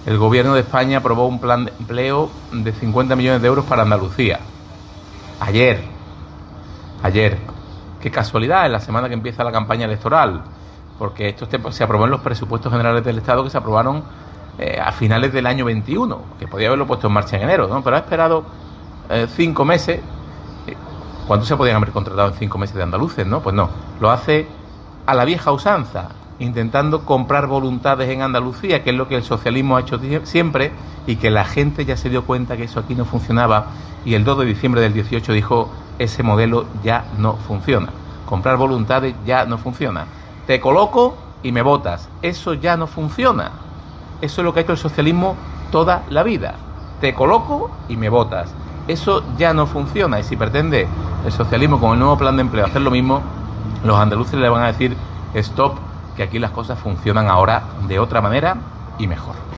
El gobierno de España aprobó un plan de empleo de 50 millones de euros para Andalucía. Ayer. Qué casualidad, en la semana que empieza la campaña electoral, porque esto se aprobó en los presupuestos generales del Estado que se aprobaron a finales del año 21, que podía haberlo puesto en marcha en enero, ¿no? Pero ha esperado 5 meses. ¿Cuánto se podían haber contratado en 5 meses de andaluces, no? Pues no, lo hace a la vieja usanza, intentando comprar voluntades en Andalucía, que es lo que el socialismo ha hecho siempre, y que la gente ya se dio cuenta que eso aquí no funcionaba, y el 2 de diciembre del 18 dijo: ese modelo ya no funciona, comprar voluntades ya no funciona, te coloco y me votas, eso ya no funciona. Eso es lo que ha hecho el socialismo toda la vida, te coloco y me votas, eso ya no funciona. Y si pretende el socialismo con el nuevo plan de empleo hacer lo mismo, los andaluces le van a decir: stop, que aquí las cosas funcionan ahora de otra manera y mejor.